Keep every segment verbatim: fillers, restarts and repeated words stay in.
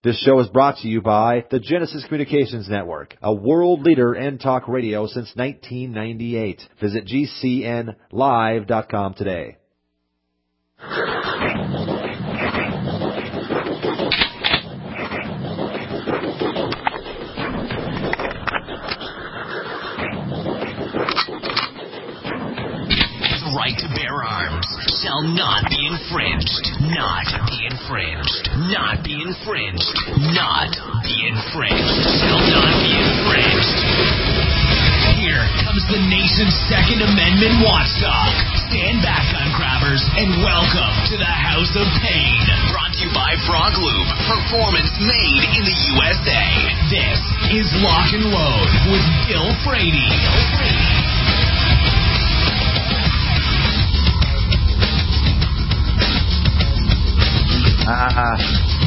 This show is brought to you by the Genesis Communications Network, a world leader in talk radio since nineteen ninety-eight. Visit G C N live dot com today. Right to bear arms shall not be infringed. Not be infringed. Not be infringed. Not be infringed. Shall not be infringed. Here comes the nation's Second Amendment watchdog. Stand back, gun grabbers, and welcome to the House of Pain. Brought to you by Frog Lube. Performance made in the U S A. This is Lock and Load with Bill Frady. Bill Frady. Ah.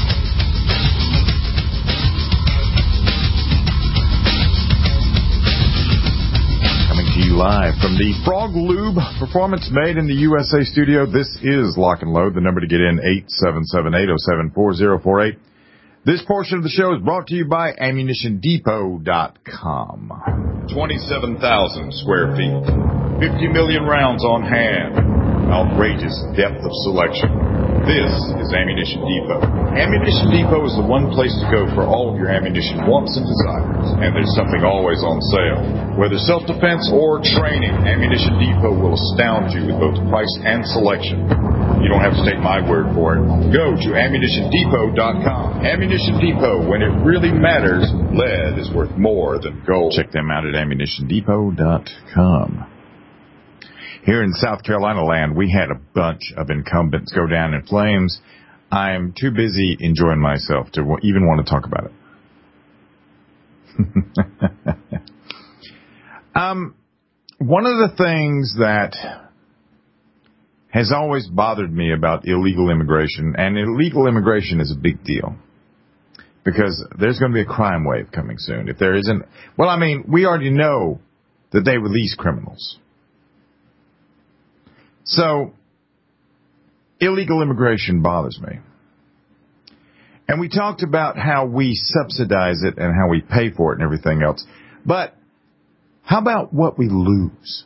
Coming to you live from the Frog Lube Performance Made in the U S A studio. This is Lock and Load. The number to get in, eight seven seven, eight oh seven, four oh four eight. This portion of the show is brought to you by ammunition depot dot com. twenty-seven thousand square feet. fifty million rounds on hand. Outrageous depth of selection. This is Ammunition Depot. Ammunition Depot is the one place to go for all of your ammunition wants and desires. And there's something always on sale. Whether self-defense or training, Ammunition Depot will astound you with both price and selection. You don't have to take my word for it. Go to ammunition depot dot com. Ammunition Depot, when it really matters, lead is worth more than gold. Check them out at ammunition depot dot com. Here in South Carolina land, we had a bunch of incumbents go down in flames. I'm too busy enjoying myself to even want to talk about it. um, one of the things that has always bothered me about illegal immigration, and illegal immigration is a big deal, because there's going to be a crime wave coming soon. If there isn't, well, I mean, we already know that they release criminals. So, illegal immigration bothers me. And we talked about how we subsidize it and how we pay for it and everything else. But how about what we lose?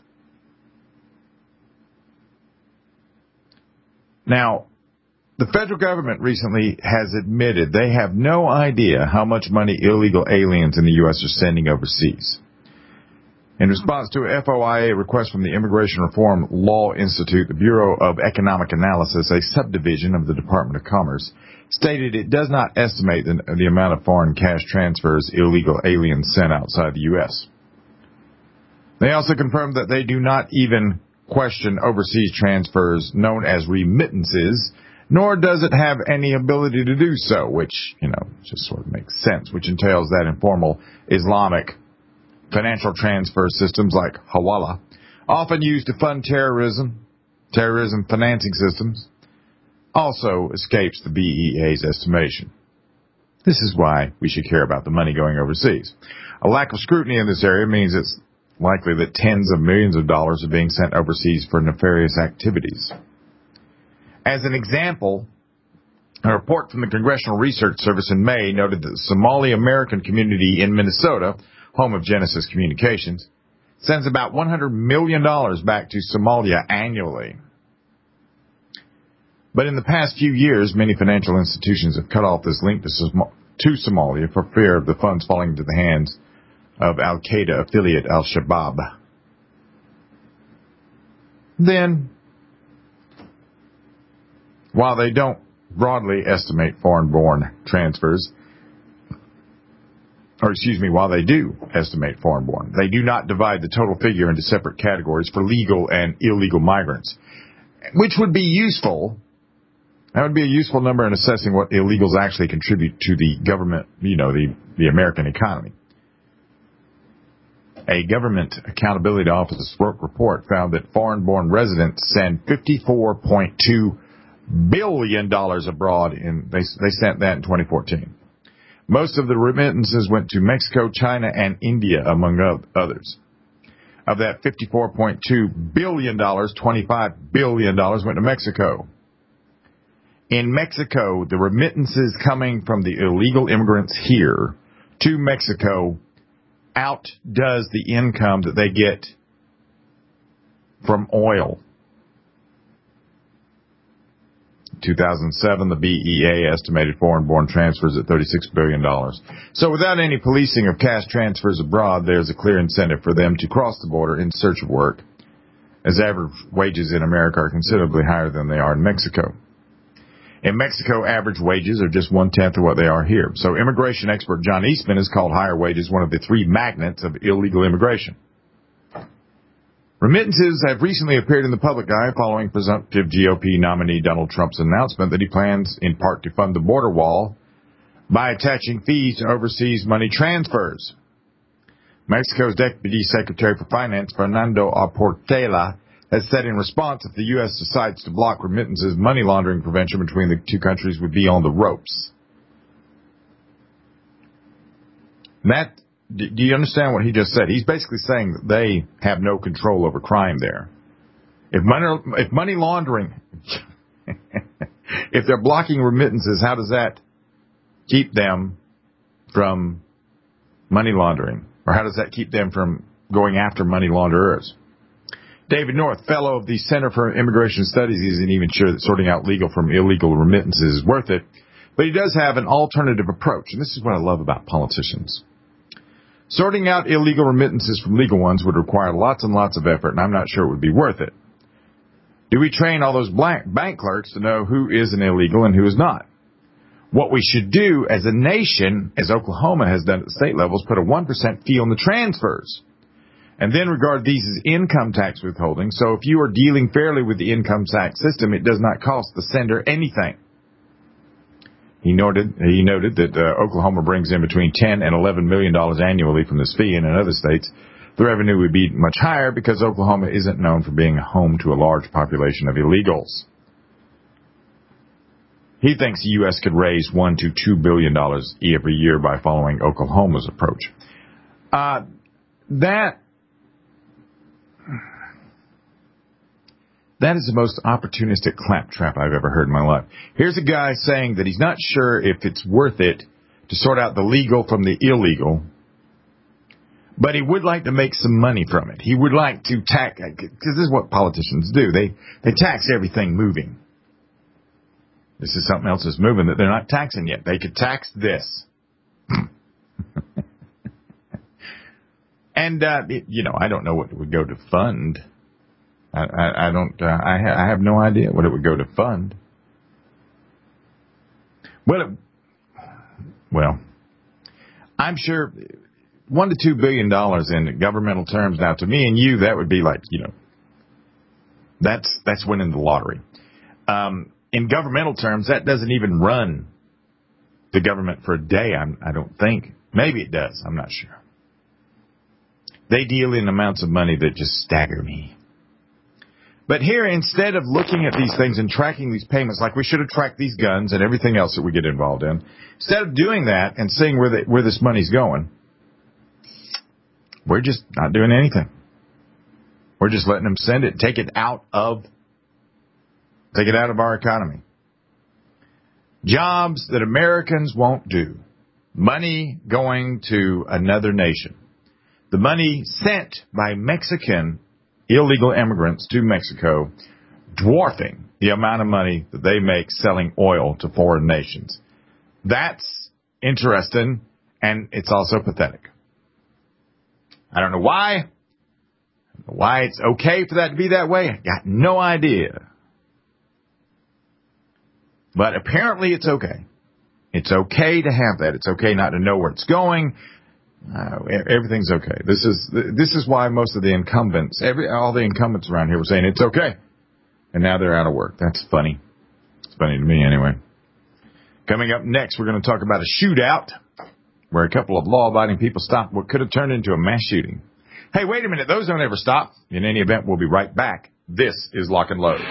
Now, the federal government recently has admitted they have no idea how much money illegal aliens in the U S are sending overseas. In response to an F O I A request from the Immigration Reform Law Institute, the Bureau of Economic Analysis, a subdivision of the Department of Commerce, stated it does not estimate the, the amount of foreign cash transfers illegal aliens sent outside the U S. They also confirmed that they do not even question overseas transfers known as remittances, nor does it have any ability to do so, which, you know, just sort of makes sense, which entails that informal Islamic financial transfer systems like Hawala, often used to fund terrorism, terrorism financing systems, also escapes the B E A's estimation. This is why we should care about the money going overseas. A lack of scrutiny in this area means it's likely that tens of millions of dollars are being sent overseas for nefarious activities. As an example, a report from the Congressional Research Service in May noted that the Somali American community in Minnesota, home of Genesis Communications, sends about one hundred million dollars back to Somalia annually. But in the past few years, many financial institutions have cut off this link to, Som- to Somalia for fear of the funds falling into the hands of Al-Qaeda affiliate Al-Shabaab. Then, while they don't broadly estimate foreign-born transfers, or excuse me, while they do estimate foreign-born, they do not divide the total figure into separate categories for legal and illegal migrants, which would be useful. That would be a useful number in assessing what illegals actually contribute to the government, you know, the, the American economy. A Government Accountability Office report found that foreign-born residents send fifty-four point two billion dollars abroad. In, they, they sent that in twenty fourteen. Most of the remittances went to Mexico, China, and India, among others. Of that fifty-four point two billion dollars, twenty-five billion dollars went to Mexico. In Mexico, the remittances coming from the illegal immigrants here to Mexico outdoes the income that they get from oil. In two thousand seven, the B E A estimated foreign-born transfers at thirty-six billion dollars. So without any policing of cash transfers abroad, there's a clear incentive for them to cross the border in search of work, as average wages in America are considerably higher than they are in Mexico. In Mexico, average wages are just one-tenth of what they are here. So immigration expert John Eastman has called higher wages one of the three magnets of illegal immigration. Remittances have recently appeared in the public eye following presumptive G O P nominee Donald Trump's announcement that he plans, in part, to fund the border wall by attaching fees to overseas money transfers. Mexico's Deputy Secretary for Finance, Fernando Aportela, has said in response if the U S decides to block remittances, money laundering prevention between the two countries would be on the ropes. That, do you understand what he just said? He's basically saying that they have no control over crime there. If money, if money laundering, if they're blocking remittances, how does that keep them from money laundering? Or how does that keep them from going after money launderers? David North, fellow of the Center for Immigration Studies, isn't even sure that sorting out legal from illegal remittances is worth it. But he does have an alternative approach, and this is what I love about politicians. Sorting out illegal remittances from legal ones would require lots and lots of effort, and I'm not sure it would be worth it. Do we train all those bank clerks to know who is an illegal and who is not? What we should do as a nation, as Oklahoma has done at the state level, is put a one percent fee on the transfers, and then regard these as income tax withholding. So if you are dealing fairly with the income tax system, it does not cost the sender anything. He noted he noted that uh, Oklahoma brings in between ten and eleven million dollars annually from this fee, and in other states, the revenue would be much higher because Oklahoma isn't known for being home to a large population of illegals. He thinks the U S could raise one to two billion dollars every year by following Oklahoma's approach. Uh, that That is the most opportunistic claptrap I've ever heard in my life. Here's a guy saying that he's not sure if it's worth it to sort out the legal from the illegal, but he would like to make some money from it. He would like to tax, because this is what politicians do. They they tax everything moving. This is something else that's moving that they're not taxing yet. They could tax this. And, uh, it, you know, I don't know what it would go to fund. I, I, I don't, uh, I, ha- I have no idea what it would go to fund. Well, it, well, I'm sure one to two billion dollars in governmental terms. Now, to me and you, that would be like, you know, that's, that's winning the lottery. Um, in governmental terms, that doesn't even run the government for a day. I'm, I don't think. Maybe it does. I'm not sure. They deal in amounts of money that just stagger me. But here, instead of looking at these things and tracking these payments, like we should have tracked these guns and everything else that we get involved in, instead of doing that and seeing where the, where this money's going, we're just not doing anything. We're just letting them send it, take it out of, take it out of our economy. Jobs that Americans won't do. Money going to another nation. The money sent by Mexican illegal immigrants to Mexico, dwarfing the amount of money that they make selling oil to foreign nations. That's interesting, and it's also pathetic. I don't know why. I don't know why it's okay for that to be that way. I got no idea. But apparently it's okay. It's okay to have that. It's okay not to know where it's going. Uh, everything's okay. This is this is why most of the incumbents, every all the incumbents around here were saying it's okay, and now they're out of work. That's funny. It's funny to me anyway. Coming up next, we're going to talk about a shootout where a couple of law-abiding people stopped what could have turned into a mass shooting. Hey, wait a minute. Those don't ever stop. In any event, we'll be right back. This is Lock and Load.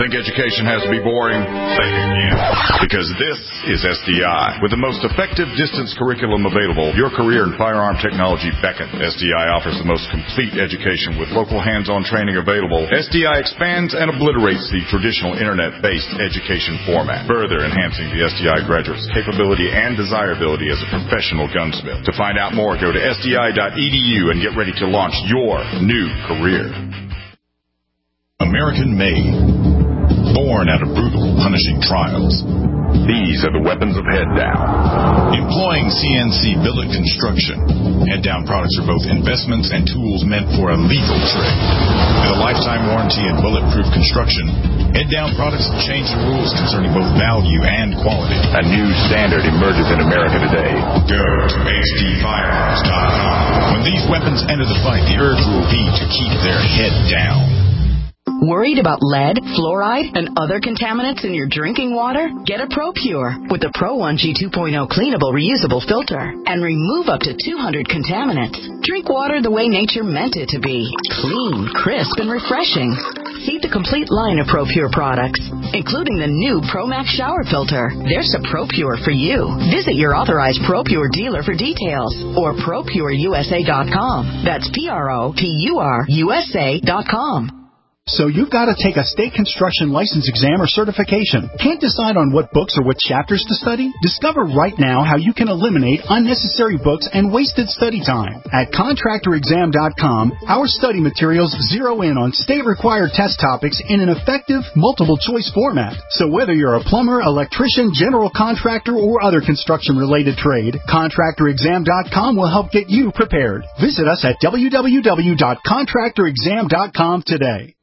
Think education has to be boring? Think again. Because this is S D I. With the most effective distance curriculum available, your career in firearm technology beckons. S D I offers the most complete education with local hands-on training available. S D I expands and obliterates the traditional internet-based education format, further enhancing the S D I graduate's capability and desirability as a professional gunsmith. To find out more, go to S D I dot E D U and get ready to launch your new career. American made. Born out of brutal, punishing trials. These are the weapons of Head Down. Employing C N C billet construction, Head Down products are both investments and tools meant for a lethal trade. With a lifetime warranty and bulletproof construction, Head Down products have changed the rules concerning both value and quality. A new standard emerges in America today. Go to H D firearms dot com. When these weapons enter the fight, the urge will be to keep their head down. Worried about lead, fluoride, and other contaminants in your drinking water? Get a ProPure with the Pro one G two point oh cleanable reusable filter and remove up to two hundred contaminants. Drink water the way nature meant it to be. Clean, crisp, and refreshing. See the complete line of ProPure products, including the new ProMax shower filter. There's a ProPure for you. Visit your authorized ProPure dealer for details or Pro Pure U S A dot com. That's P R O P U R U S A dot com. So you've got to take a state construction license exam or certification. Can't decide on what books or what chapters to study? Discover right now how you can eliminate unnecessary books and wasted study time. At contractor exam dot com, our study materials zero in on state-required test topics in an effective, multiple-choice format. So whether you're a plumber, electrician, general contractor, or other construction-related trade, contractor exam dot com will help get you prepared. Visit us at w w w dot contractor exam dot com today.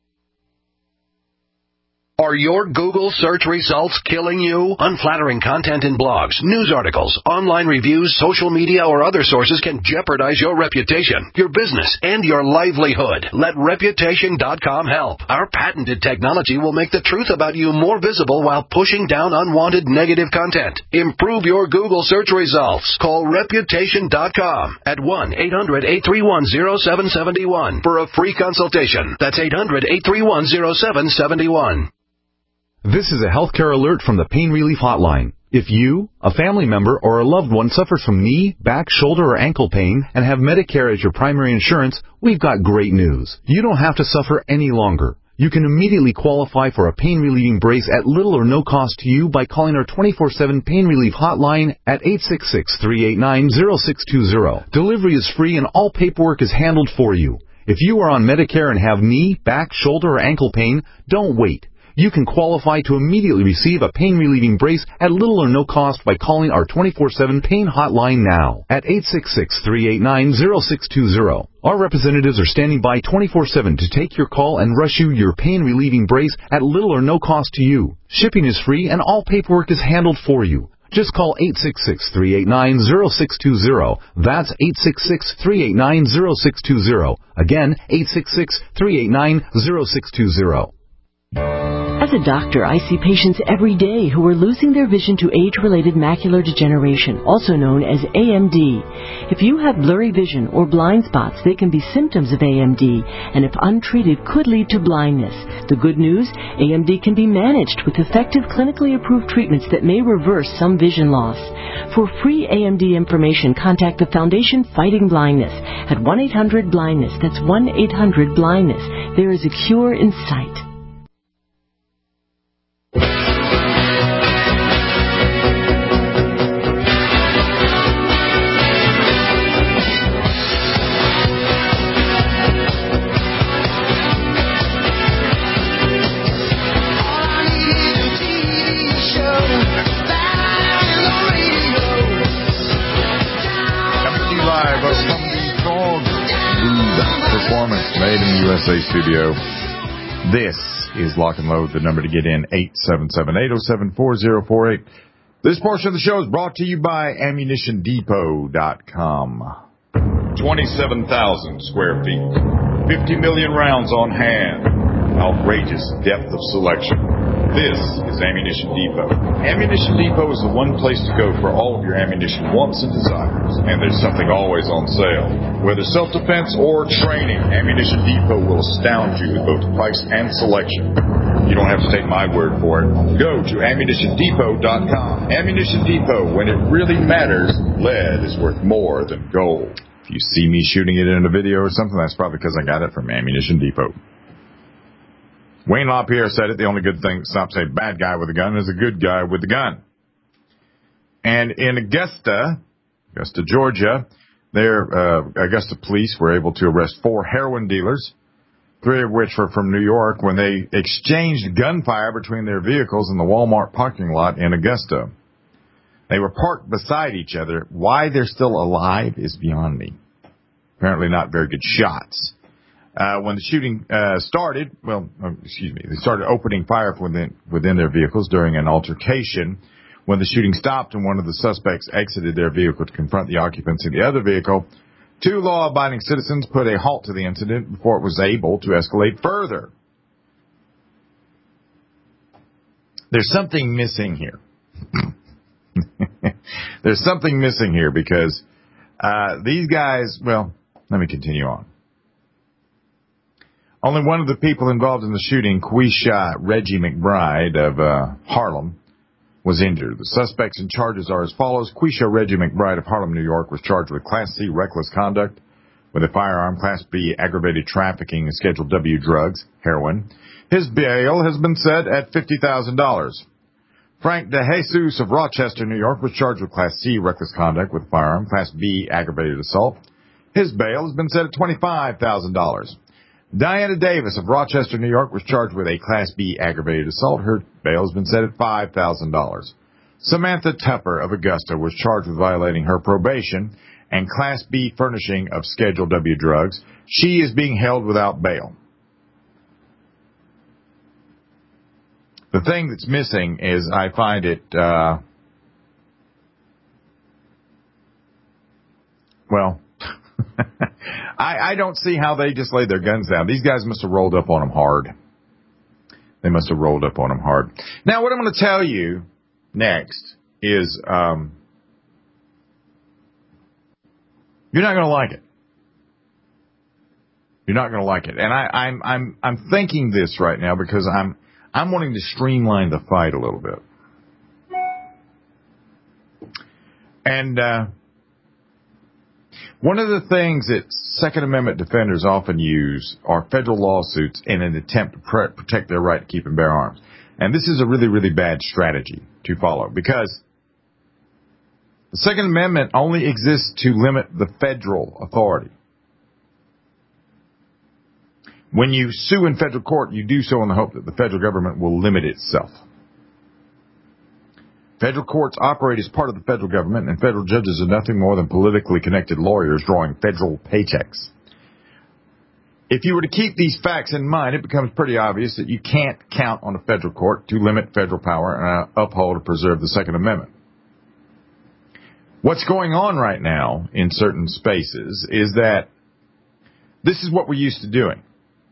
Are your Google search results killing you? Unflattering content in blogs, news articles, online reviews, social media, or other sources can jeopardize your reputation, your business, and your livelihood. Let reputation dot com help. Our patented technology will make the truth about you more visible while pushing down unwanted negative content. Improve your Google search results. Call reputation dot com at one eight hundred eight three one zero seven seven one for a free consultation. That's eight hundred eight three one zero seven seven one. This is a healthcare alert from the Pain Relief Hotline. If you, a family member, or a loved one suffers from knee, back, shoulder, or ankle pain and have Medicare as your primary insurance, we've got great news. You don't have to suffer any longer. You can immediately qualify for a pain-relieving brace at little or no cost to you by calling our twenty-four seven Pain Relief Hotline at eight six six, three eight nine, zero six two zero. Delivery is free and all paperwork is handled for you. If you are on Medicare and have knee, back, shoulder, or ankle pain, don't wait. You can qualify to immediately receive a pain-relieving brace at little or no cost by calling our twenty-four seven Pain Hotline now at eight six six, three eight nine, zero six two zero. Our representatives are standing by twenty-four seven to take your call and rush you your pain-relieving brace at little or no cost to you. Shipping is free and all paperwork is handled for you. Just call eight six six, three eight nine, zero six two zero. That's eight six six, three eight nine, zero six two zero. Again, eight six six, three eight nine, zero six two zero. As a doctor, I see patients every day who are losing their vision to age-related macular degeneration, also known as A M D. If you have blurry vision or blind spots, they can be symptoms of A M D, and if untreated, could lead to blindness. The good news, A M D can be managed with effective clinically approved treatments that may reverse some vision loss. For free A M D information, contact the Foundation Fighting Blindness at one eight hundred blindness. That's one eight hundred blindness. There is a cure in sight. Made in the U S A studio. This is Lock and Load. The number to get in, eight seven seven, eight oh seven, four oh four eight. This portion of the show is brought to you by ammunition depot dot com. twenty-seven thousand square feet. fifty million rounds on hand. Outrageous depth of selection. This is Ammunition Depot. Ammunition Depot is the one place to go for all of your ammunition wants and desires. And there's something always on sale. Whether self-defense or training, Ammunition Depot will astound you with both price and selection. You don't have to take my word for it. Go to ammunition depot dot com. Ammunition Depot, when it really matters, lead is worth more than gold. If you see me shooting it in a video or something, that's probably because I got it from Ammunition Depot. Wayne LaPierre said it, the only good thing, stop saying bad guy with a gun is a good guy with a gun. And in Augusta, Augusta, Georgia, their uh, Augusta police were able to arrest four heroin dealers, three of which were from New York, when they exchanged gunfire between their vehicles in the Walmart parking lot in Augusta. They were parked beside each other. Why they're still alive is beyond me. Apparently not very good shots. Uh, when the shooting uh, started, well, um, excuse me, they started opening fire within, within their vehicles during an altercation. When the shooting stopped and one of the suspects exited their vehicle to confront the occupants in the other vehicle, two law-abiding citizens put a halt to the incident before it was able to escalate further. There's something missing here. There's something missing here because uh, these guys, well, let me continue on. Only one of the people involved in the shooting, Quisha Reggie McBride of uh, Harlem, was injured. The suspects and charges are as follows. Quisha Reggie McBride of Harlem, New York, was charged with Class C reckless conduct with a firearm, Class B aggravated trafficking and Schedule W drugs, heroin. His bail has been set at fifty thousand dollars. Frank DeJesus of Rochester, New York, was charged with Class C reckless conduct with a firearm, Class B aggravated assault. His bail has been set at twenty-five thousand dollars. Diana Davis of Rochester, New York, was charged with a Class B aggravated assault. Her bail has been set at five thousand dollars. Samantha Tupper of Augusta was charged with violating her probation and Class B furnishing of Schedule W drugs. She is being held without bail. The thing that's missing is I find it, uh, well, I, I don't see how they just laid their guns down. These guys must have rolled up on them hard. They must have rolled up on them hard. Now, what I'm going to tell you next is um, you're not going to like it. You're not going to like it. And I, I'm I'm I'm thinking this right now because I'm I'm wanting to streamline the fight a little bit. And uh, one of the things that Second Amendment defenders often use are federal lawsuits in an attempt to pre- protect their right to keep and bear arms. And this is a really, really bad strategy to follow because the Second Amendment only exists to limit the federal authority. When you sue in federal court, you do so in the hope that the federal government will limit itself. Federal courts operate as part of the federal government, and federal judges are nothing more than politically connected lawyers drawing federal paychecks. If you were to keep these facts in mind, it becomes pretty obvious that you can't count on a federal court to limit federal power and uh, uphold or preserve the Second Amendment. What's going on right now in certain spaces is that this is what we're used to doing.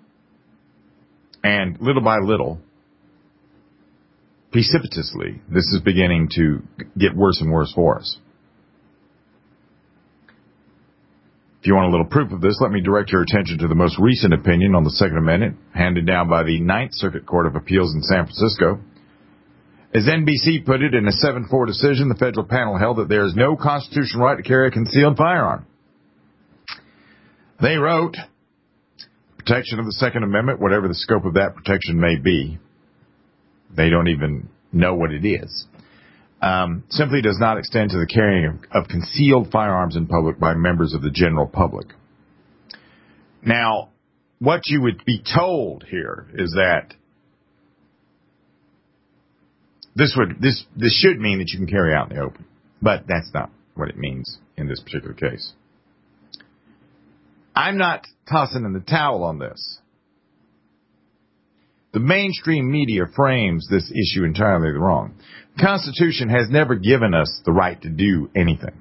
And little by little, precipitously, this is beginning to get worse and worse for us. If you want a little proof of this, let me direct your attention to the most recent opinion on the Second Amendment, handed down by the Ninth Circuit Court of Appeals in San Francisco. As N B C put it in a seven four decision, the federal panel held that there is no constitutional right to carry a concealed firearm. They wrote, protection of the Second Amendment, whatever the scope of that protection may be, they don't even know what it is, um, simply does not extend to the carrying of, of concealed firearms in public by members of the general public. Now, what you would be told here is that this would this this should mean that you can carry out in the open, but that's not what it means in this particular case. I'm not tossing in the towel on this. The mainstream media frames this issue entirely wrong. The Constitution has never given us the right to do anything.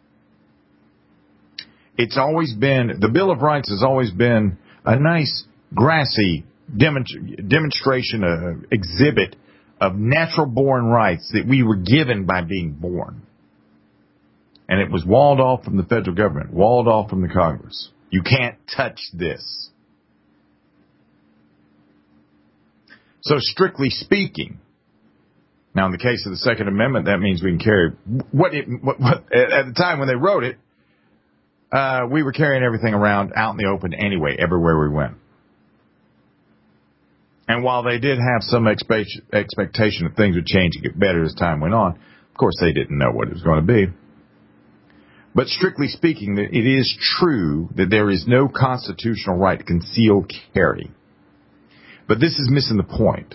It's always been, the Bill of Rights has always been a nice, grassy demonstration, uh, exhibit of natural-born rights that we were given by being born. And it was walled off from the federal government, walled off from the Congress. You can't touch this. So strictly speaking, now in the case of the Second Amendment, that means we can carry what it, what, what at the time when they wrote it, uh, we were carrying everything around out in the open anyway, everywhere we went. And while they did have some expect, expectation that things would change and get better as time went on, of course they didn't know what it was going to be. But strictly speaking, it is true that there is no constitutional right to conceal carry. But this is missing the point.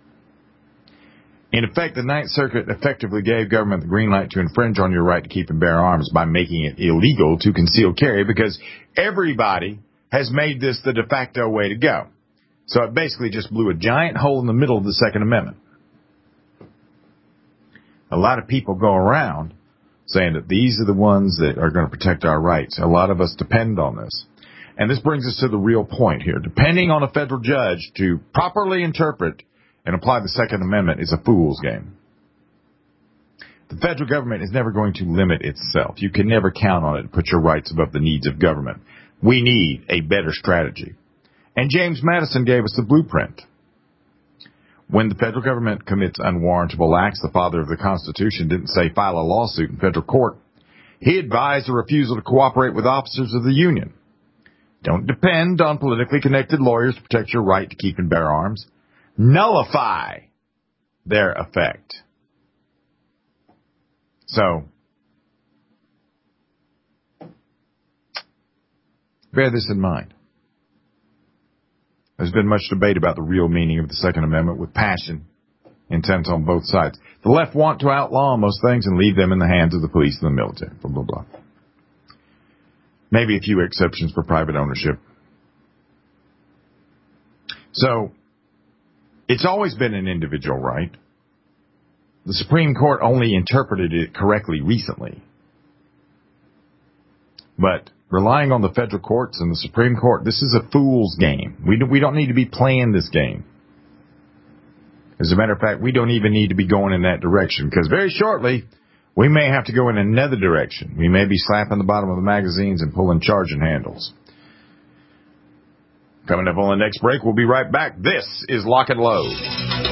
In effect, the Ninth Circuit effectively gave government the green light to infringe on your right to keep and bear arms by making it illegal to conceal carry because everybody has made this the de facto way to go. So it basically just blew a giant hole in the middle of the Second Amendment. A lot of people go around saying that these are the ones that are going to protect our rights. A lot of us depend on this. And this brings us to the real point here. Depending on a federal judge to properly interpret and apply the Second Amendment is a fool's game. The federal government is never going to limit itself. You can never count on it to put your rights above the needs of government. We need a better strategy. And James Madison gave us the blueprint. When the federal government commits unwarrantable acts, the father of the Constitution didn't say file a lawsuit in federal court. He advised a refusal to cooperate with officers of the Union. Don't depend on politically connected lawyers to protect your right to keep and bear arms. Nullify their effect. So, bear this in mind. There's been much debate about the real meaning of the Second Amendment with passion intense on both sides. The left want to outlaw most things and leave them in the hands of the police and the military, blah, blah, blah. Maybe a few exceptions for private ownership. So, it's always been an individual right. The Supreme Court only interpreted it correctly recently. But relying on the federal courts and the Supreme Court, this is a fool's game. We don't, we don't need to be playing this game. As a matter of fact, we don't even need to be going in that direction, because very shortly, we may have to go in another direction. We may be slapping the bottom of the magazines and pulling charging handles. Coming up on the next break, we'll be right back. This is Lock and Load.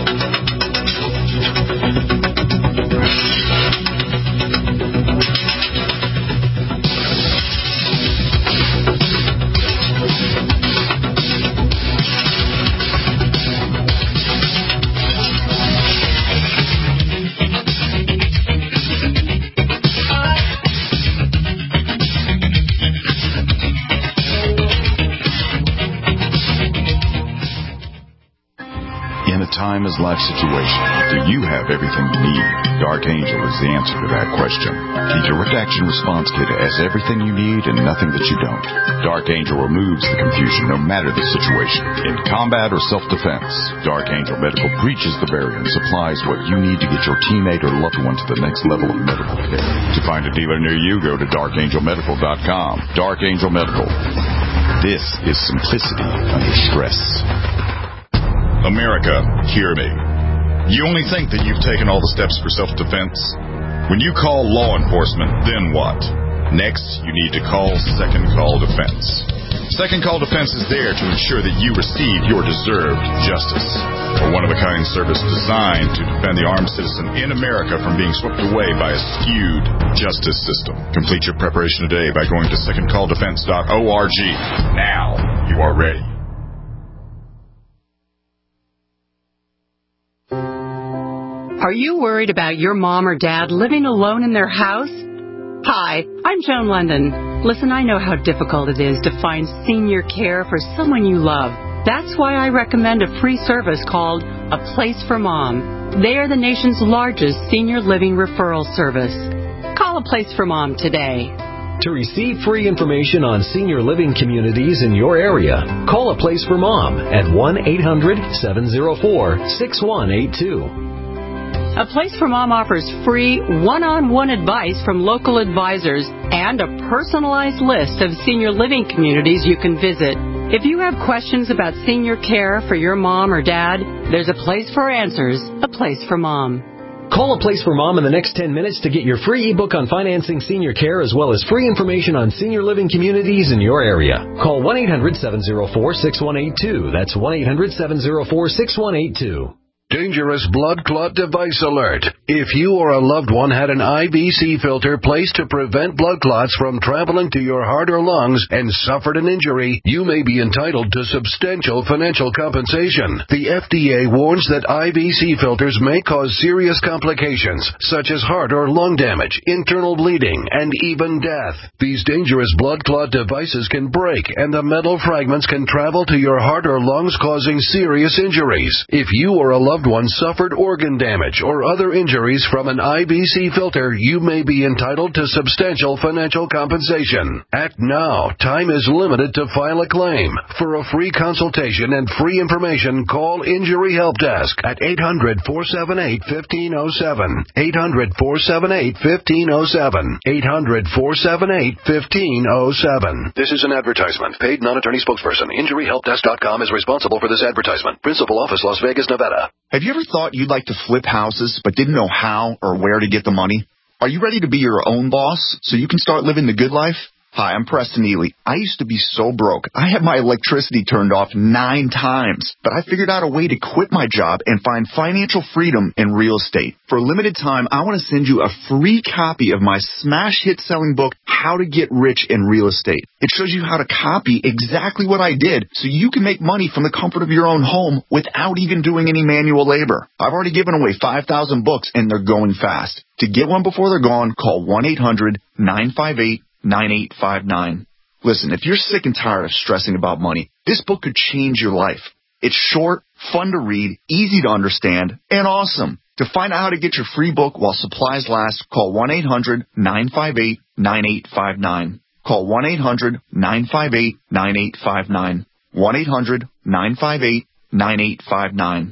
Timeless life situation. Do you have everything you need? Dark Angel is the answer to that question. The Direct Action Response Kit has everything you need and nothing that you don't. Dark Angel removes the confusion no matter the situation. In combat or self-defense, Dark Angel Medical breaches the barrier and supplies what you need to get your teammate or loved one to the next level of medical care. To find a dealer near you, go to dark angel medical dot com. Dark Angel Medical. This is simplicity under stress. America, hear me. You only think that you've taken all the steps for self-defense? When you call law enforcement, then what? Next, you need to call Second Call Defense. Second Call Defense is there to ensure that you receive your deserved justice. A one-of-a-kind service designed to defend the armed citizen in America from being swept away by a skewed justice system. Complete your preparation today by going to second call defense dot org. Now you are ready. Are you worried about your mom or dad living alone in their house? Hi, I'm Joan London. Listen, I know how difficult it is to find senior care for someone you love. That's why I recommend a free service called A Place for Mom. They are the nation's largest senior living referral service. Call A Place for Mom today. To receive free information on senior living communities in your area, call A Place for Mom at one eight hundred seven oh four six one eight two. A Place for Mom offers free one-on-one advice from local advisors and a personalized list of senior living communities you can visit. If you have questions about senior care for your mom or dad, there's a place for answers. A Place for Mom. Call A Place for Mom in the next ten minutes to get your free ebook on financing senior care as well as free information on senior living communities in your area. Call one eight hundred seven oh four six one eight two. That's one eight hundred seven oh four six one eight two. Dangerous blood clot device alert. If you or a loved one had an I V C filter placed to prevent blood clots from traveling to your heart or lungs and suffered an injury, you may be entitled to substantial financial compensation. The F D A warns that I V C filters may cause serious complications, such as heart or lung damage, internal bleeding, and even death. These dangerous blood clot devices can break, and the metal fragments can travel to your heart or lungs, causing serious injuries. If you or a loved loved one suffered organ damage or other injuries from an I V C filter, you may be entitled to substantial financial compensation. Act now. Time is limited to file a claim. For a free consultation and free information, call Injury Help Desk at eight hundred, four seven eight, one five oh seven. eight hundred, four seven eight, one five oh seven. eight hundred, four seven eight, one five oh seven. This is an advertisement. Paid non-attorney spokesperson. Injury Help Desk dot com is responsible for this advertisement. Principal office, Las Vegas, Nevada. Have you ever thought you'd like to flip houses but didn't know how or where to get the money? Are you ready to be your own boss so you can start living the good life? Hi, I'm Preston Ely. I used to be so broke. I had my electricity turned off nine times, but I figured out a way to quit my job and find financial freedom in real estate. For a limited time, I want to send you a free copy of my smash hit selling book, How to Get Rich in Real Estate. It shows you how to copy exactly what I did so you can make money from the comfort of your own home without even doing any manual labor. I've already given away five thousand books and they're going fast. To get one before they're gone, call one eight hundred, nine five eight, nine eight five nine. Listen, if you're sick and tired of stressing about money, this book could change your life. It's short, fun to read, easy to understand, and awesome. To find out how to get your free book while supplies last, call one eight hundred, nine five eight, nine eight five nine. Call one eight hundred, nine five eight, nine eight five nine. one eight hundred, nine five eight, nine eight five nine.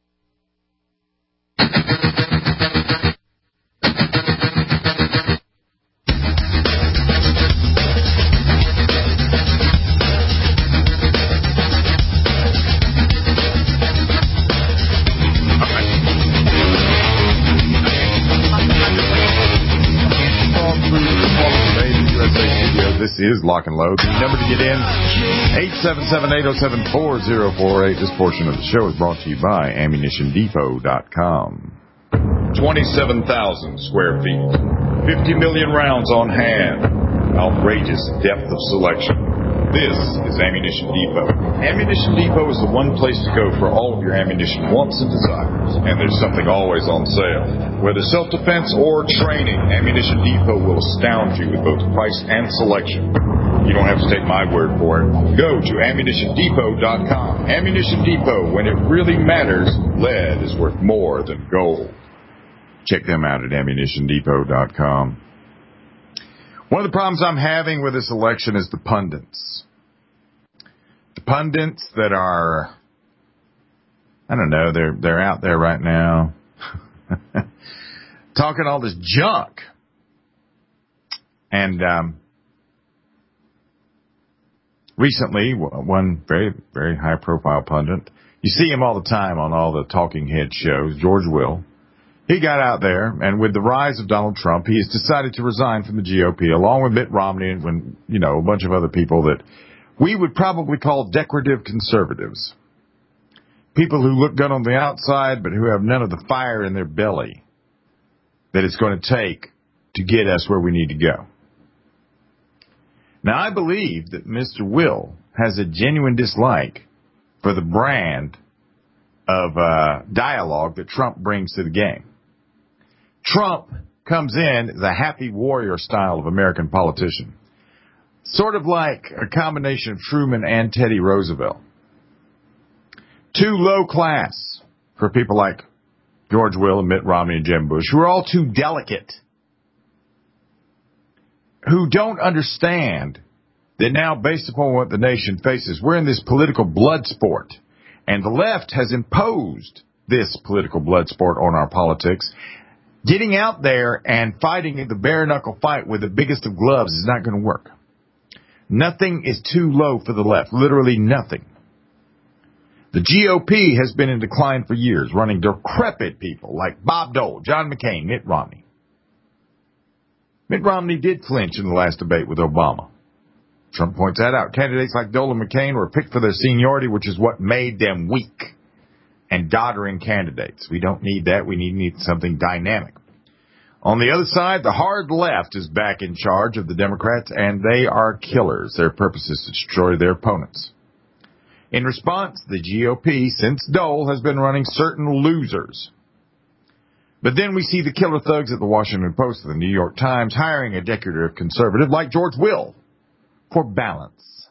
This is Lock and Load. The number to get in, eight seven seven, eight oh seven, four oh four eight. This portion of the show is brought to you by ammunition depot dot com. twenty-seven thousand square feet. fifty million rounds on hand. Outrageous depth of selection. This is Ammunition Depot. Ammunition Depot is the one place to go for all of your ammunition wants and desires. And there's something always on sale. Whether self-defense or training, Ammunition Depot will astound you with both price and selection. You don't have to take my word for it. Go to ammunition depot dot com. Ammunition Depot, when it really matters, lead is worth more than gold. Check them out at ammunition depot dot com. One of the problems I'm having with this election is the pundits. The pundits that are, I don't know, they're they're out there right now talking all this junk. And um, recently, one very, very high-profile pundit, you see him all the time on all the talking head shows, George Will. He got out there, and with the rise of Donald Trump, he has decided to resign from the G O P, along with Mitt Romney and, when, you know, a bunch of other people that we would probably call decorative conservatives. People who look good on the outside, but who have none of the fire in their belly that it's going to take to get us where we need to go. Now, I believe that Mister Will has a genuine dislike for the brand of uh, dialogue that Trump brings to the game. Trump comes in as a happy warrior style of American politician, sort of like a combination of Truman and Teddy Roosevelt. Too low class for people like George Will and Mitt Romney and Jeb Bush, who are all too delicate, who don't understand that now, based upon what the nation faces, we're in this political blood sport, and the left has imposed this political blood sport on our politics. Getting out there and fighting the bare-knuckle fight with the biggest of gloves is not going to work. Nothing is too low for the left. Literally nothing. The G O P has been in decline for years, running decrepit people like Bob Dole, John McCain, Mitt Romney. Mitt Romney did flinch in the last debate with Obama. Trump points that out. Candidates like Dole and McCain were picked for their seniority, which is what made them weak and doddering candidates. We don't need that. We need, need something dynamic. On the other side, the hard left is back in charge of the Democrats, and they are killers. Their purpose is to destroy their opponents. In response, the G O P, since Dole, has been running certain losers. But then we see the killer thugs at the Washington Post and the New York Times hiring a decorative conservative like George Will for balance.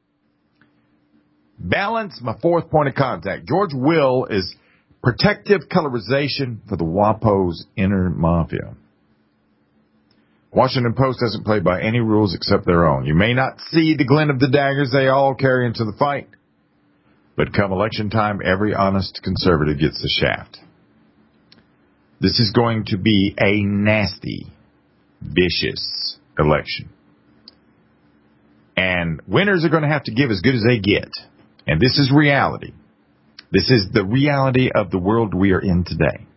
Balance, my fourth point of contact. George Will is protective colorization for the WAPO's inner mafia. Washington Post doesn't play by any rules except their own. You may not see the glint of the daggers they all carry into the fight, but come election time, every honest conservative gets the shaft. This is going to be a nasty, vicious election. And winners are going to have to give as good as they get. And this is reality. This is the reality of the world we are in today.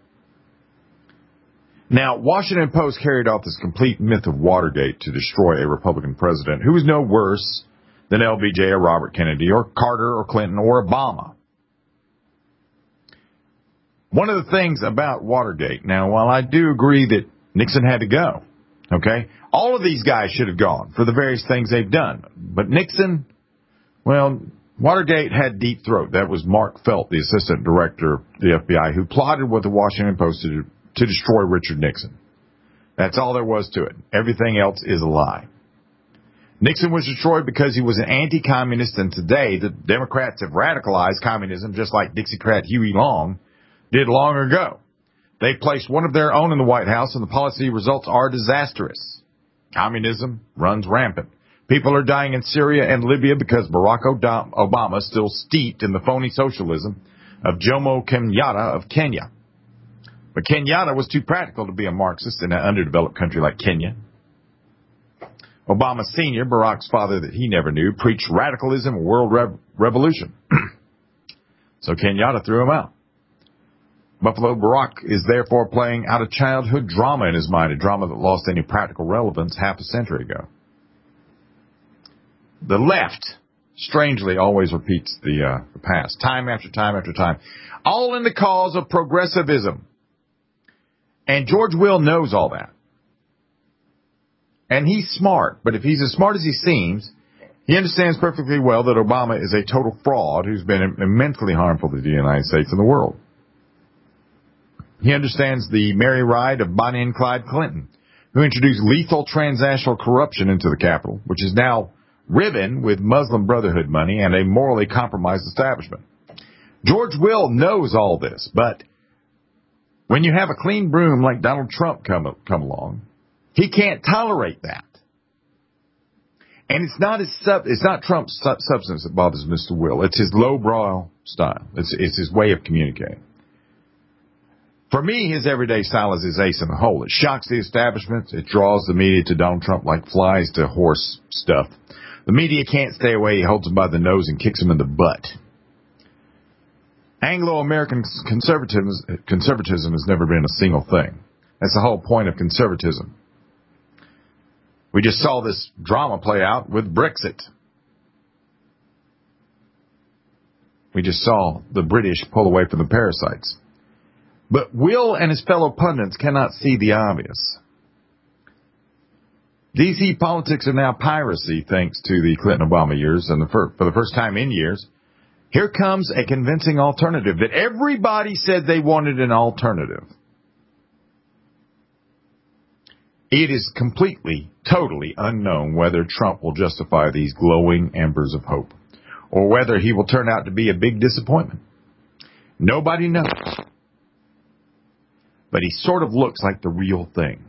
Now, Washington Post carried out this complete myth of Watergate to destroy a Republican president who was no worse than L B J or Robert Kennedy or Carter or Clinton or Obama. One of the things about Watergate, now, while I do agree that Nixon had to go, okay, all of these guys should have gone for the various things they've done. But Nixon, well, Watergate had deep throat. That was Mark Felt, the assistant director of the F B I, who plotted with the Washington Post to, to destroy Richard Nixon. That's all there was to it. Everything else is a lie. Nixon was destroyed because he was an anti-communist, and today the Democrats have radicalized communism just like Dixiecrat Huey Long did long ago. They placed one of their own in the White House, and the policy results are disastrous. Communism runs rampant. People are dying in Syria and Libya because Barack Obama is still steeped in the phony socialism of Jomo Kenyatta of Kenya. But Kenyatta was too practical to be a Marxist in an underdeveloped country like Kenya. Obama Senior, Barack's father that he never knew, preached radicalism and world rev- revolution. So Kenyatta threw him out. Buffalo Barack is therefore playing out a childhood drama in his mind, a drama that lost any practical relevance half a century ago. The left, strangely, always repeats the, uh, the past, time after time after time, all in the cause of progressivism. And George Will knows all that. And he's smart, but if he's as smart as he seems, he understands perfectly well that Obama is a total fraud who's been immensely harmful to the United States and the world. He understands the merry ride of Bonnie and Clyde Clinton, who introduced lethal transnational corruption into the Capitol, which is now riven with Muslim Brotherhood money and a morally compromised establishment. George Will knows all this, but when you have a clean broom like Donald Trump come, come along, he can't tolerate that. And it's not his sub, it's not Trump's su- substance that bothers Mister Will. It's his lowbrow style. It's, it's his way of communicating. For me, his everyday style is his ace in the hole. It shocks the establishment. It draws the media to Donald Trump like flies to horse stuff. The media can't stay away. He holds them by the nose and kicks them in the butt. Anglo-American conservatism, conservatism has never been a single thing. That's the whole point of conservatism. We just saw this drama play out with Brexit. We just saw the British pull away from the parasites. But Will and his fellow pundits cannot see the obvious. D C politics are now piracy thanks to the Clinton-Obama years, and the fir- for the first time in years, here comes a convincing alternative that everybody said they wanted an alternative. It is completely, totally unknown whether Trump will justify these glowing embers of hope, or whether he will turn out to be a big disappointment. Nobody knows. But he sort of looks like the real thing.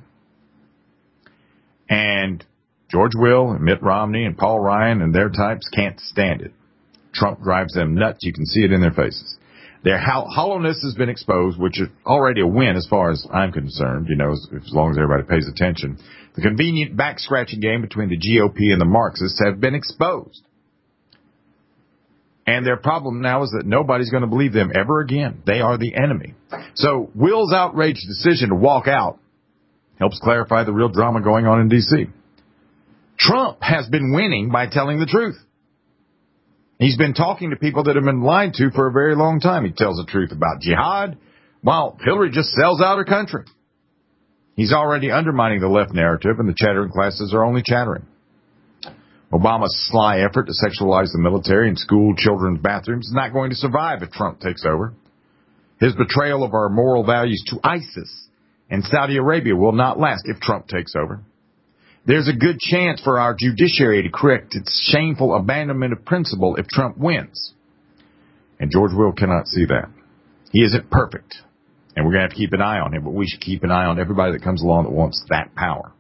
And George Will and Mitt Romney and Paul Ryan and their types can't stand it. Trump drives them nuts. You can see it in their faces. Their hollowness has been exposed, which is already a win as far as I'm concerned, you know, as, as long as everybody pays attention. The convenient back-scratching game between the G O P and the Marxists have been exposed. And their problem now is that nobody's going to believe them ever again. They are the enemy. So Will's outraged decision to walk out helps clarify the real drama going on in D C Trump has been winning by telling the truth. He's been talking to people that have been lied to for a very long time. He tells the truth about jihad, while Hillary just sells out her country. He's already undermining the left narrative, and the chattering classes are only chattering. Obama's sly effort to sexualize the military and school children's bathrooms is not going to survive if Trump takes over. His betrayal of our moral values to ISIS and Saudi Arabia will not last if Trump takes over. There's a good chance for our judiciary to correct its shameful abandonment of principle if Trump wins. And George Will cannot see that. He isn't perfect, and we're going to have to keep an eye on him, but we should keep an eye on everybody that comes along that wants that power.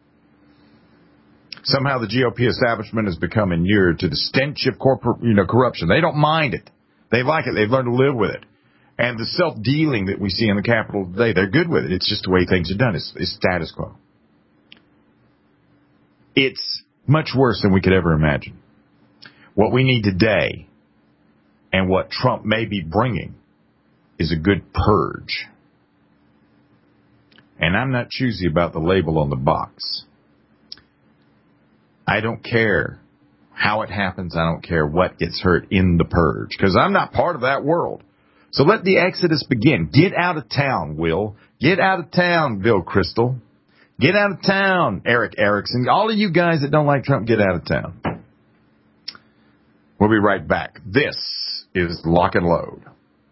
Somehow the G O P establishment has become inured to the stench of corporate, you know, corruption. They don't mind it. They like it. They've learned to live with it. And the self-dealing that we see in the Capitol today, they're good with it. It's just the way things are done. It's, it's status quo. It's much worse than we could ever imagine. What we need today, and what Trump may be bringing, is a good purge. And I'm not choosy about the label on the box. I don't care how it happens. I don't care what gets hurt in the purge, because I'm not part of that world. So let the exodus begin. Get out of town, Will. Get out of town, Bill Kristol. Get out of town, Eric Erickson. All of you guys that don't like Trump, get out of town. We'll be right back. This is Lock and Load.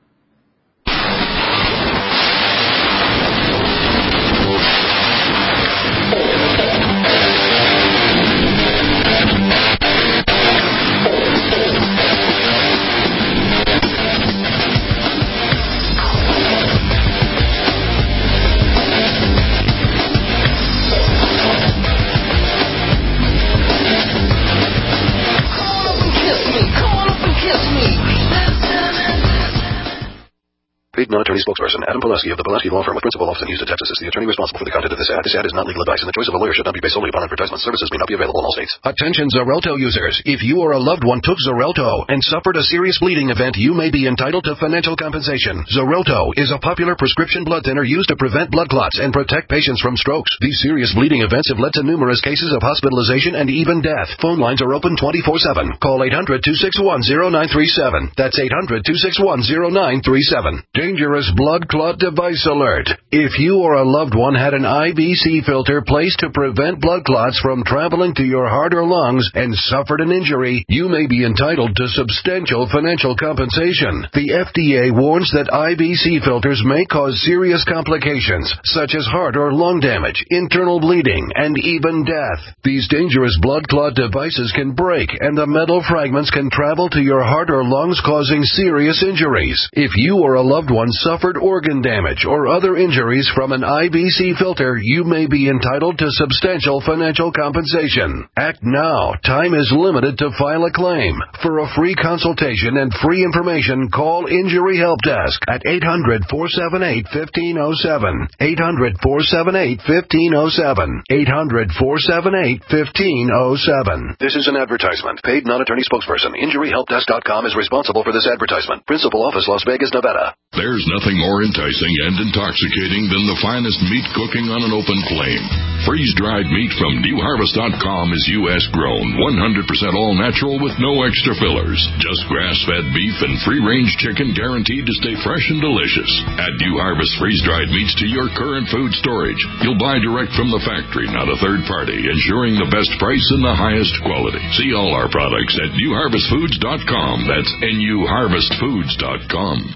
Paid non-attorney spokesperson Adam Pulaski of the Pulaski Law Firm with principal office in Houston, Texas is the attorney responsible for the content of this ad. This ad is not legal advice, and the choice of a lawyer should not be based solely upon advertisement. Services may not be available in all states. Attention Xarelto users. If you or a loved one took Xarelto and suffered a serious bleeding event, you may be entitled to financial compensation. Xarelto is a popular prescription blood thinner used to prevent blood clots and protect patients from strokes. These serious bleeding events have led to numerous cases of hospitalization and even death. Phone lines are open twenty-four seven. Call eight hundred, two six one, zero nine three seven. That's eight hundred, two six one, zero nine three seven. Dangerous blood clot device alert. If you or a loved one had an I V C filter placed to prevent blood clots from traveling to your heart or lungs and suffered an injury, you may be entitled to substantial financial compensation. The F D A warns that I V C filters may cause serious complications, such as heart or lung damage, internal bleeding, and even death. These dangerous blood clot devices can break, and the metal fragments can travel to your heart or lungs, causing serious injuries. If you or a loved one suffered organ damage or other injuries from an I V C filter, you may be entitled to substantial financial compensation. Act now. Time is limited to file a claim. For a free consultation and free information, call Injury Help Desk at eight hundred, four seven eight, one five zero seven. eight hundred, four seven eight, one five zero seven. eight hundred, four seven eight, one five zero seven. This is an advertisement. Paid non-attorney spokesperson. Injury Help Desk dot com is responsible for this advertisement. Principal office, Las Vegas, Nevada. There's nothing more enticing and intoxicating than the finest meat cooking on an open flame. Freeze-dried meat from New Harvest dot com is U S grown, one hundred percent all-natural with no extra fillers. Just grass-fed beef and free-range chicken guaranteed to stay fresh and delicious. Add New Harvest freeze-dried meats to your current food storage. You'll buy direct from the factory, not a third party, ensuring the best price and the highest quality. See all our products at New Harvest Foods dot com. That's N U Harvest Foods dot com.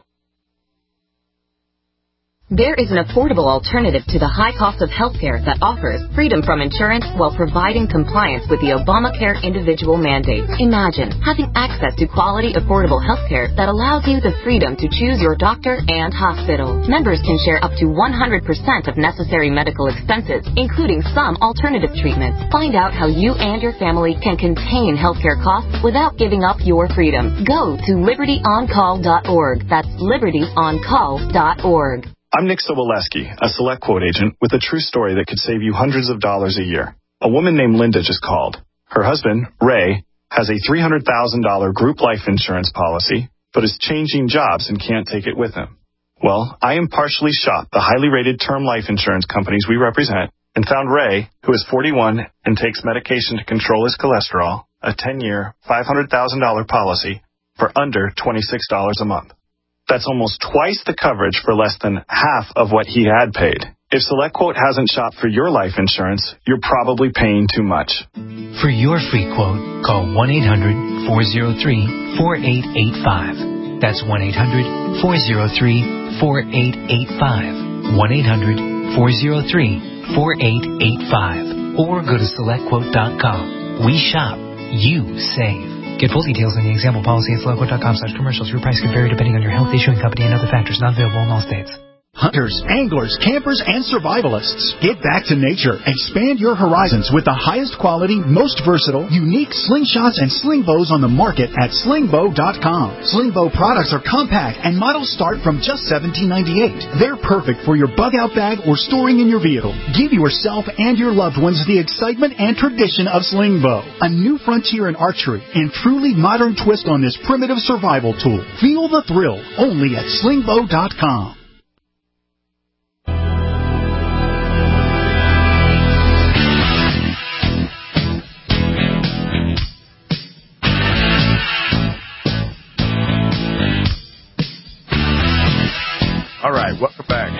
There is an affordable alternative to the high cost of healthcare that offers freedom from insurance while providing compliance with the Obamacare individual mandate. Imagine having access to quality, affordable healthcare that allows you the freedom to choose your doctor and hospital. Members can share up to one hundred percent of necessary medical expenses, including some alternative treatments. Find out how you and your family can contain healthcare costs without giving up your freedom. Go to liberty on call dot org. That's liberty on call dot org. I'm Nick Soboleski, a Select Quote agent with a true story that could save you hundreds of dollars a year. A woman named Linda just called. Her husband, Ray, has a three hundred thousand dollars group life insurance policy, but is changing jobs and can't take it with him. Well, I impartially shopped the highly rated term life insurance companies we represent and found Ray, who is forty-one and takes medication to control his cholesterol, a ten-year, five hundred thousand dollars policy for under twenty-six dollars a month. That's almost twice the coverage for less than half of what he had paid. If SelectQuote hasn't shopped for your life insurance, you're probably paying too much. For your free quote, call one eight hundred, four oh three, four eight eight five. That's one eight hundred, four oh three, four eight eight five. one eight hundred, four oh three, four eight eight five. Or go to select quote dot com. We shop. You save. Get full details on the example policy at select quote dot com slash commercials. Your price can vary depending on your health, issuing company, and other factors. Not available in all states. Hunters, anglers, campers, and survivalists. Get back to nature. Expand your horizons with the highest quality, most versatile, unique slingshots and sling bows on the market at sling bow dot com. Sling bow products are compact and models start from just seventeen ninety-eight. They're perfect for your bug out bag or storing in your vehicle. Give yourself and your loved ones the excitement and tradition of sling bow. A new frontier in archery and truly modern twist on this primitive survival tool. Feel the thrill only at sling bow dot com. All right, welcome back.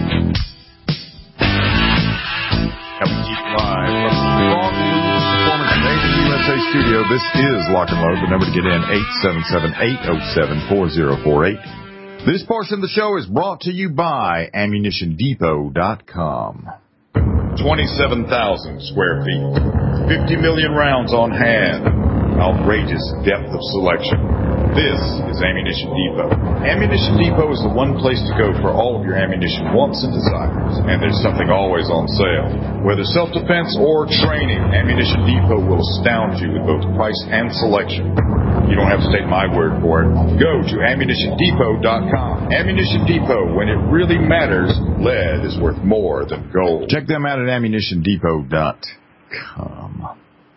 Coming to you live from the Long Beach Performance Nation U S A studio. This is Lock and Load. The number to get in, eight seven seven, eight oh seven, four oh four eight. This portion of the show is brought to you by ammunition depot dot com. twenty-seven thousand square feet. fifty million rounds on hand. Outrageous depth of selection. This is Ammunition Depot. Ammunition Depot is the one place to go for all of your ammunition wants and desires. And there's something always on sale. Whether self-defense or training, Ammunition Depot will astound you with both price and selection. You don't have to take my word for it. Go to ammunition depot dot com. Ammunition Depot, when it really matters, lead is worth more than gold. Check them out at ammunition depot dot com.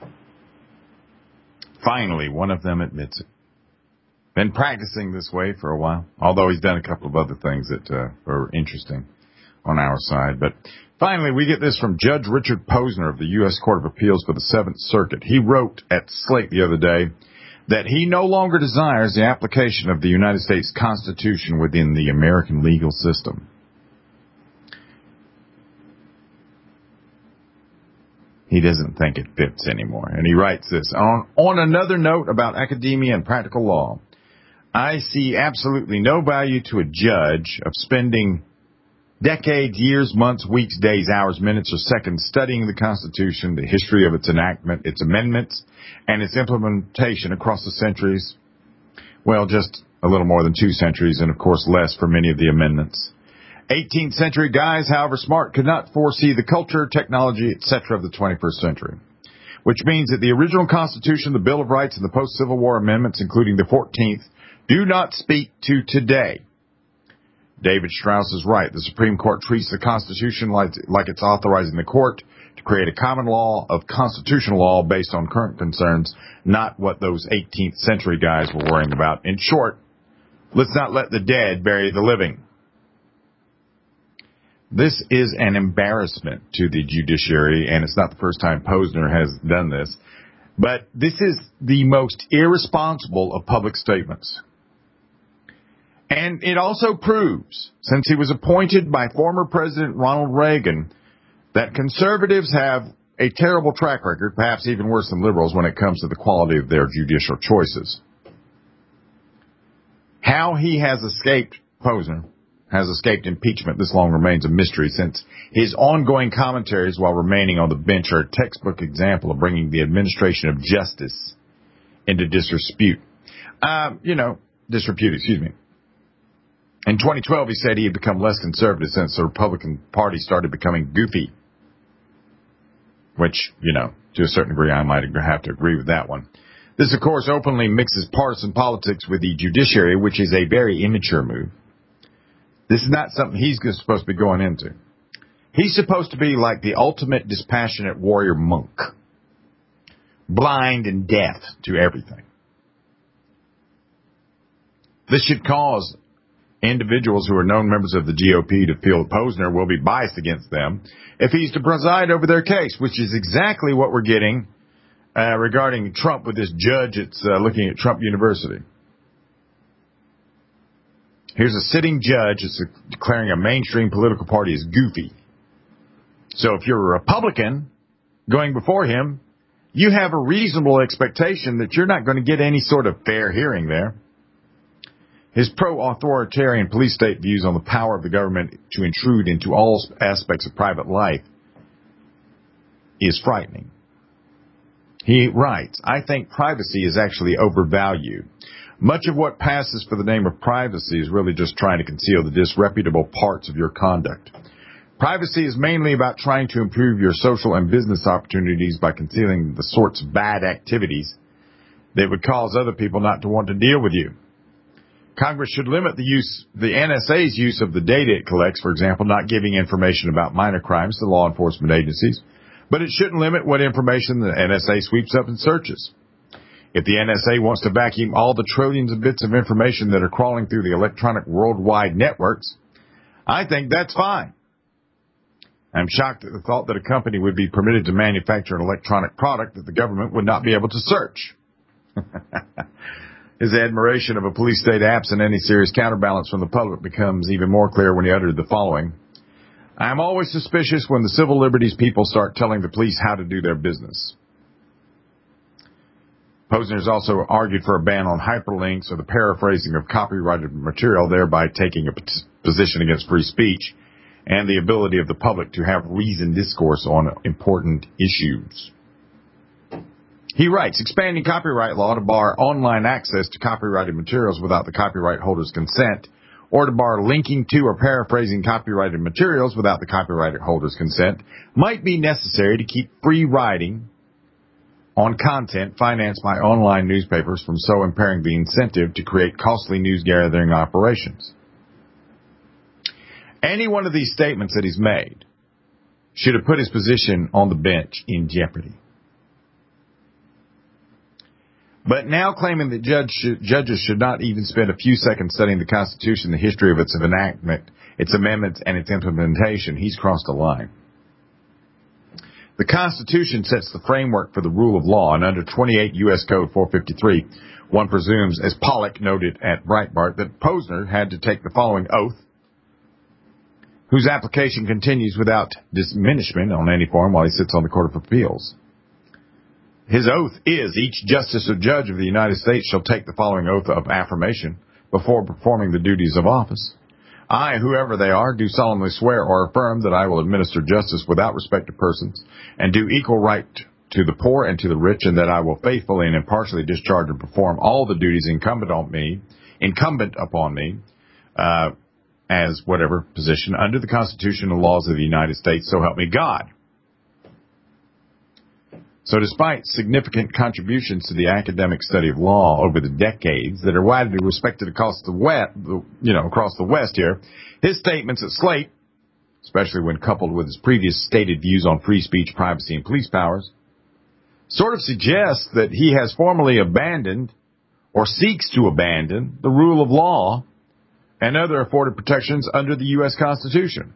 Finally, one of them admits it. Been practicing this way for a while, although he's done a couple of other things that uh, are interesting on our side. But finally, we get this from Judge Richard Posner of the U S Court of Appeals for the Seventh Circuit. He wrote at Slate the other day that he no longer desires the application of the United States Constitution within the American legal system. He doesn't think it fits anymore. And he writes this, on, on another note about academia and practical law, I see absolutely no value to a judge of spending decades, years, months, weeks, days, hours, minutes, or seconds studying the Constitution, the history of its enactment, its amendments, and its implementation across the centuries. Well, just a little more than two centuries, and of course less for many of the amendments. eighteenth century guys, however smart, could not foresee the culture, technology, et cetera of the twenty-first century. Which means that the original Constitution, the Bill of Rights, and the post-Civil War amendments, including the fourteenth, do not speak to today. David Strauss is right. The Supreme Court treats the Constitution like, like it's authorizing the court to create a common law of constitutional law based on current concerns, not what those eighteenth century guys were worrying about. In short, let's not let the dead bury the living. This is an embarrassment to the judiciary, and it's not the first time Posner has done this. But this is the most irresponsible of public statements. And it also proves, since he was appointed by former President Ronald Reagan, that conservatives have a terrible track record, perhaps even worse than liberals, when it comes to the quality of their judicial choices. How he has escaped, Posner, has escaped impeachment this long remains a mystery, since his ongoing commentaries while remaining on the bench are a textbook example of bringing the administration of justice into disrepute. Um, you know, disrepute, excuse me. In twenty twelve, he said he had become less conservative since the Republican Party started becoming goofy. Which, you know, to a certain degree, I might have to agree with that one. This, of course, openly mixes partisan politics with the judiciary, which is a very immature move. This is not something he's supposed to be going into. He's supposed to be like the ultimate dispassionate warrior monk, blind and deaf to everything. This should cause individuals who are known members of the G O P to feel that Posner will be biased against them if he's to preside over their case, which is exactly what we're getting uh, regarding Trump with this judge that's uh, looking at Trump University. Here's a sitting judge that's declaring a mainstream political party is goofy. So if you're a Republican going before him, you have a reasonable expectation that you're not going to get any sort of fair hearing there. His pro-authoritarian police state views on the power of the government to intrude into all aspects of private life is frightening. He writes, I think privacy is actually overvalued. Much of what passes for the name of privacy is really just trying to conceal the disreputable parts of your conduct. Privacy is mainly about trying to improve your social and business opportunities by concealing the sorts of bad activities that would cause other people not to want to deal with you. Congress should limit the use, the N S A's use of the data it collects, for example, not giving information about minor crimes to law enforcement agencies, but it shouldn't limit what information the N S A sweeps up and searches. If the N S A wants to vacuum all the trillions of bits of information that are crawling through the electronic worldwide networks, I think that's fine. I'm shocked at the thought that a company would be permitted to manufacture an electronic product that the government would not be able to search. His admiration of a police state absent any serious counterbalance from the public becomes even more clear when he uttered the following. I'm always suspicious when the civil liberties people start telling the police how to do their business. Posner has also argued for a ban on hyperlinks or the paraphrasing of copyrighted material, thereby taking a position against free speech and the ability of the public to have reasoned discourse on important issues. He writes, expanding copyright law to bar online access to copyrighted materials without the copyright holder's consent, or to bar linking to or paraphrasing copyrighted materials without the copyright holder's consent, might be necessary to keep free writing on content financed by online newspapers from so impairing the incentive to create costly news gathering operations. Any one of these statements that he's made should have put his position on the bench in jeopardy. But now claiming that judge should, judges should not even spend a few seconds studying the Constitution, the history of its enactment, its amendments, and its implementation, he's crossed a line. The Constitution sets the framework for the rule of law, and under twenty-eight U S Code four fifty-three, one presumes, as Pollack noted at Breitbart, that Posner had to take the following oath, whose application continues without diminishment on any form while he sits on the Court of Appeals. His oath is, each justice or judge of the United States shall take the following oath of affirmation before performing the duties of office. I, whoever they are, do solemnly swear or affirm that I will administer justice without respect to persons and do equal right to the poor and to the rich, and that I will faithfully and impartially discharge and perform all the duties incumbent on me, incumbent upon me, uh, as whatever position under the Constitution and laws of the United States, so help me God. So despite significant contributions to the academic study of law over the decades that are widely respected across the West, you know, across the West here, his statements at Slate, especially when coupled with his previous stated views on free speech, privacy, and police powers, sort of suggest that he has formally abandoned or seeks to abandon the rule of law and other afforded protections under the U S Constitution.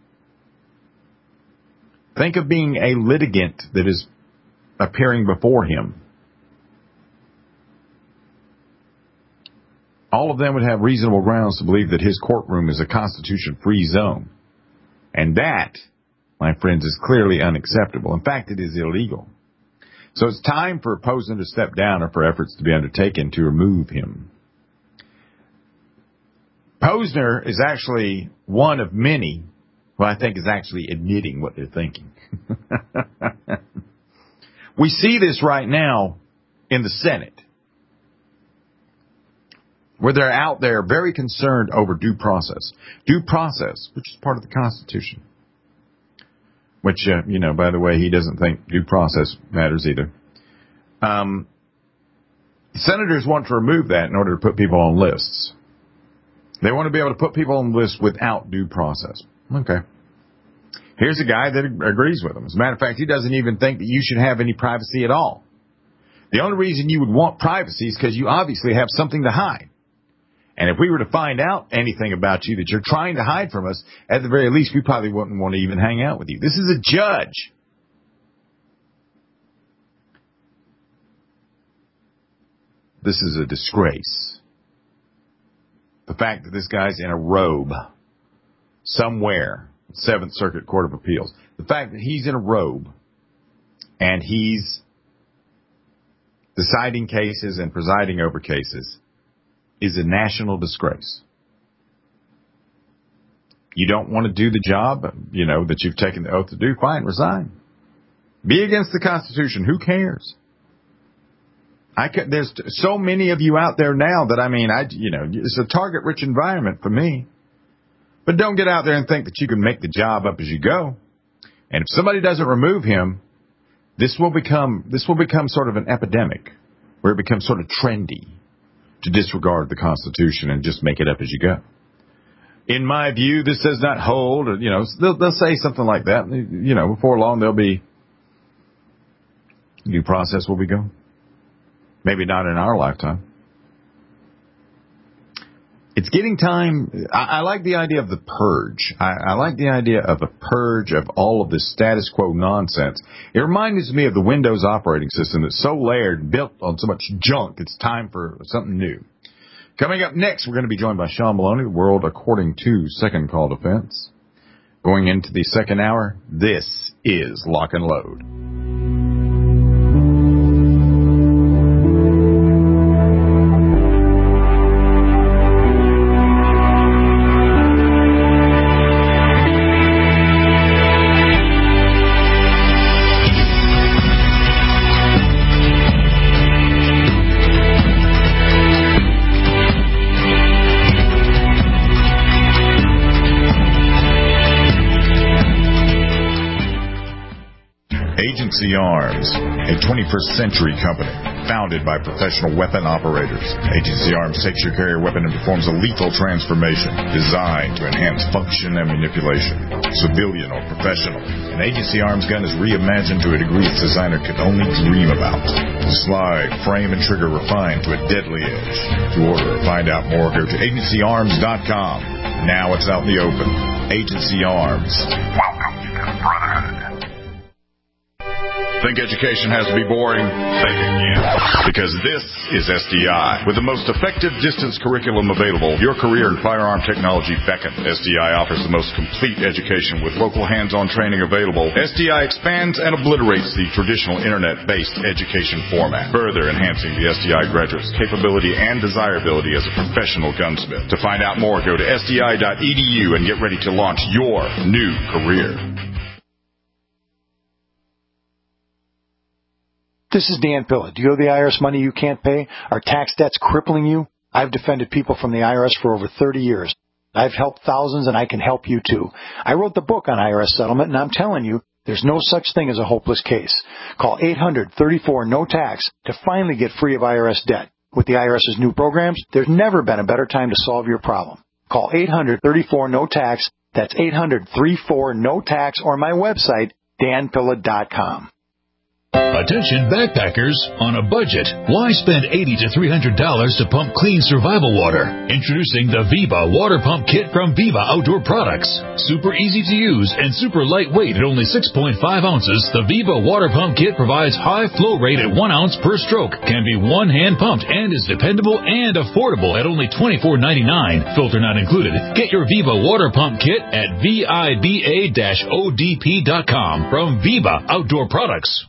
Think of being a litigant that is appearing before him. All of them would have reasonable grounds to believe that his courtroom is a Constitution-free zone. And that, my friends, is clearly unacceptable. In fact, it is illegal. So it's time for Posner to step down or for efforts to be undertaken to remove him. Posner is actually one of many who I think is actually admitting what they're thinking. We see this right now in the Senate, where they're out there very concerned over due process. Due process, which is part of the Constitution. Which, uh, you know, by the way, he doesn't think due process matters either. Um, senators want to remove that in order to put people on lists. They want to be able to put people on lists without due process. Okay. Here's a guy that agrees with him. As a matter of fact, he doesn't even think that you should have any privacy at all. The only reason you would want privacy is because you obviously have something to hide. And if we were to find out anything about you that you're trying to hide from us, at the very least, we probably wouldn't want to even hang out with you. This is a judge. This is a disgrace. The fact that this guy's in a robe somewhere, Seventh Circuit Court of Appeals, the fact that he's in a robe and he's deciding cases and presiding over cases is a national disgrace. You don't want to do the job, you know, that you've taken the oath to do, fine, resign. Be against the Constitution. Who cares? I could, there's so many of you out there now that, I mean, I, you know, it's a target-rich environment for me. But don't get out there and think that you can make the job up as you go. And if somebody doesn't remove him, this will become, this will become sort of an epidemic where it becomes sort of trendy to disregard the Constitution and just make it up as you go. In my view, this does not hold, or, you know, they'll, they'll say something like that. You know, before long, there'll be due process will be going. Maybe not in our lifetime. It's getting time. I, I like the idea of the purge. I, I like the idea of a purge of all of this status quo nonsense. It reminds me of the Windows operating system that's so layered, built on so much junk, it's time for something new. Coming up next, we're going to be joined by Sean Maloney, the world according to Second Call Defense. Going into the second hour, this is Lock and Load. Agency Arms, a twenty-first century company founded by professional weapon operators. Agency Arms takes your carrier weapon and performs a lethal transformation designed to enhance function and manipulation. Civilian or professional, an Agency Arms gun is reimagined to a degree its designer could only dream about. The slide, frame, and trigger refined to a deadly edge. To order or find out more, go to agency arms dot com. Now it's out in the open. Agency Arms. Welcome to the Brotherhood. Think education has to be boring? Think again. Because this is S D I. With the most effective distance curriculum available, your career in firearm technology beckons. S D I offers the most complete education with local hands-on training available. S D I expands and obliterates the traditional internet-based education format, further enhancing the S D I graduate's capability and desirability as a professional gunsmith. To find out more, go to S D I dot E D U and get ready to launch your new career. This is Dan Pilla. Do you owe the I R S money you can't pay? Are tax debts crippling you? I've defended people from the I R S for over thirty years. I've helped thousands, and I can help you too. I wrote the book on I R S settlement, and I'm telling you, there's no such thing as a hopeless case. Call eight hundred thirty-four no tax to finally get free of I R S debt. With the I R S's new programs, there's never been a better time to solve your problem. Call eight hundred thirty-four no tax. That's eight hundred thirty-four no tax, or my website, dan pilla dot com. Attention backpackers on a budget. Why spend eighty to three hundred dollars to pump clean survival water? Introducing the Viva Water Pump Kit from Viva Outdoor Products. Super easy to use and super lightweight at only six point five ounces, the Viva Water Pump Kit provides high flow rate at one ounce per stroke, can be one hand pumped, and is dependable and affordable at only twenty-four ninety-nine. Filter not included. Get your Viva Water Pump Kit at viba dash o d p dot com from Viva Outdoor Products.